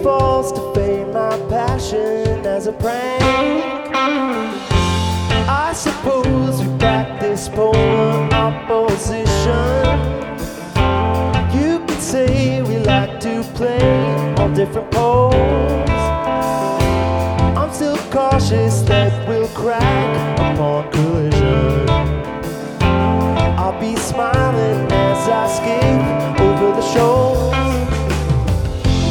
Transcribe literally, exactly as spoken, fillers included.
false to fame my passion as a prank. I suppose we practice polar opposition. You could say we like to play on different poles. I'm still cautious that we'll crack upon collision.